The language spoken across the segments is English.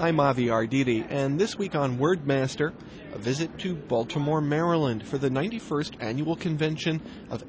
I'm Avi Arditi, and this week on Wordmaster, a visit to Baltimore, Maryland for the 91st Annual Convention of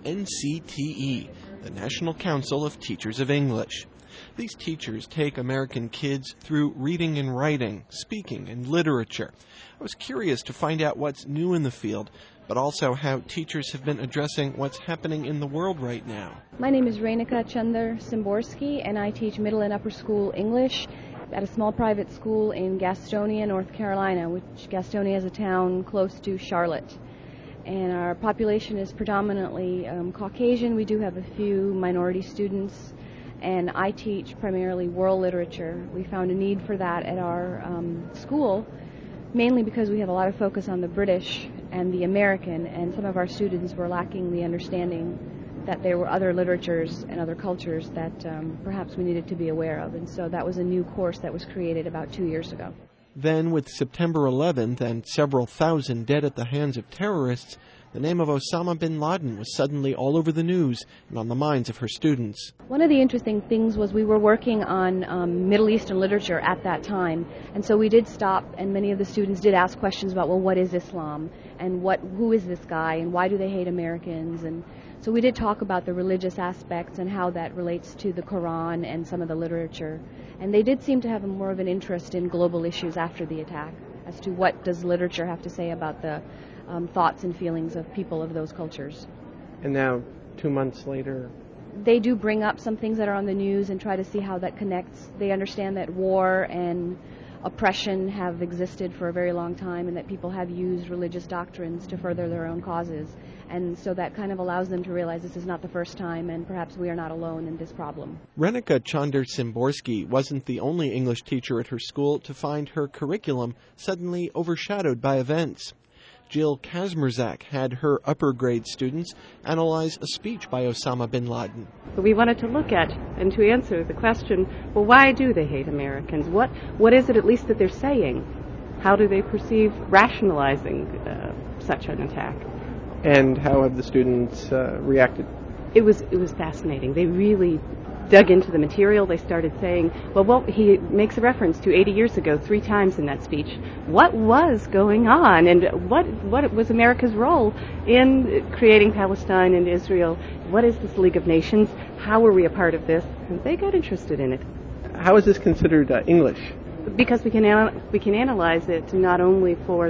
NCTE, the National Council of Teachers of English. These teachers take American kids through reading and writing, speaking, and literature. I was curious to find out what's new in the field, but also how teachers have been addressing what's happening in the world right now. My name is Rainika Chandler-Szymborski, and I teach middle and upper school English at a small private school in Gastonia, North Carolina, which Gastonia is a town close to Charlotte. And our population is predominantly Caucasian. We do have a few minority students, and I teach primarily world literature. We found a need for that at our school, mainly because we have a lot of focus on the British and the American, and some of our students were lacking the understanding that there were other literatures and other cultures that perhaps we needed to be aware of. And so that was a new course that was created about 2 years ago. Then, with September 11th and several thousand dead at the hands of terrorists, the name of Osama bin Laden was suddenly all over the news and on the minds of her students. One of the interesting things was we were working on Middle Eastern literature at that time, and so we did stop, and many of the students did ask questions about, well, what is Islam, and who is this guy, and why do they hate Americans? And so we did talk about the religious aspects and how that relates to the Quran and some of the literature. And they did seem to have more of an interest in global issues after the attack, as to what does literature have to say about the thoughts and feelings of people of those cultures. And now, 2 months later, they do bring up some things that are on the news and try to see how that connects. They understand that war and oppression have existed for a very long time, and that people have used religious doctrines to further their own causes. And so that kind of allows them to realize this is not the first time, and perhaps we are not alone in this problem. Rainika Chandler-Szymborski wasn't the only English teacher at her school to find her curriculum suddenly overshadowed by events. Jill Kazmierzak had her upper grade students analyze a speech by Osama bin Laden. We wanted to look at and to answer the question, well, why do they hate Americans? What is it at least that they're saying? How do they perceive rationalizing such an attack? And how have the students reacted? It was fascinating. They really dug into the material. They started saying, well, he makes a reference to 80 years ago 3 times in that speech. What was going on, and what was America's role in creating Palestine and Israel? What is this League of Nations? How are we a part of this? And they got interested in it. How is this considered English? Because we can analyze it not only for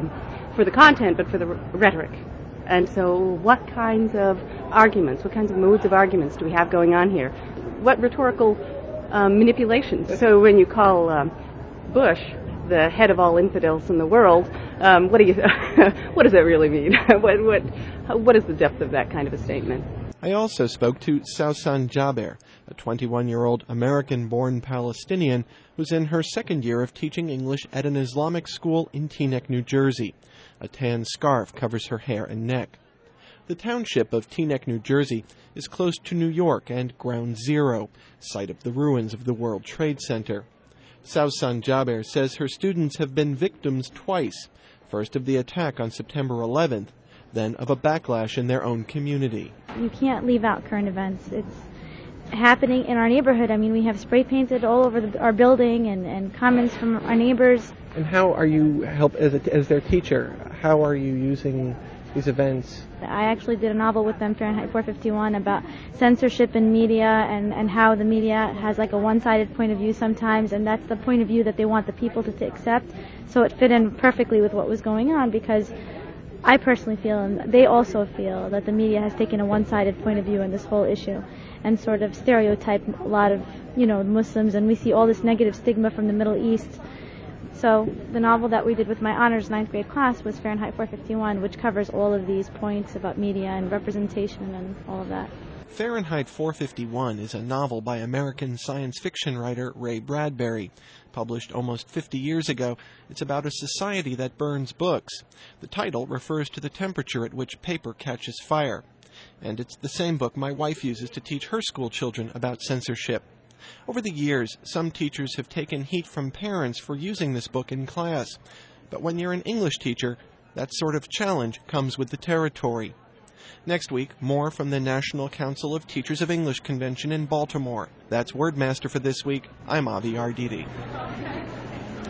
the content, but for the rhetoric. And so what kinds of arguments, what kinds of modes of arguments do we have going on here? What rhetorical manipulations? So when you call Bush the head of all infidels in the world, what does that really mean? What is the depth of that kind of a statement? I also spoke to Sausan Jaber, a 21-year-old American-born Palestinian who's in her second year of teaching English at an Islamic school in Teaneck, New Jersey. A tan scarf covers her hair and neck. The township of Teaneck, New Jersey, is close to New York and Ground Zero, site of the ruins of the World Trade Center. Sausan Jaber says her students have been victims twice, first of the attack on September 11th, then of a backlash in their own community. You can't leave out current events. It's happening in our neighborhood. I mean, we have spray painted all over our building and comments from our neighbors. And how are you, as their teacher, how are you using these events? I actually did a novel with them, Fahrenheit 451, about censorship in media and how the media has like a one-sided point of view sometimes, and that's the point of view that they want the people to accept. So it fit in perfectly with what was going on, because I personally feel, and they also feel, that the media has taken a one-sided point of view in this whole issue and sort of stereotyped a lot of, Muslims, and we see all this negative stigma from the Middle East. So the novel that we did with my honors 9th grade class was Fahrenheit 451, which covers all of these points about media and representation and all of that. Fahrenheit 451 is a novel by American science fiction writer Ray Bradbury. Published almost 50 years ago, it's about a society that burns books. The title refers to the temperature at which paper catches fire. And it's the same book my wife uses to teach her school children about censorship. Over the years, some teachers have taken heat from parents for using this book in class. But when you're an English teacher, that sort of challenge comes with the territory. Next week, more from the National Council of Teachers of English Convention in Baltimore. That's Wordmaster for this week. I'm Avi Arditi.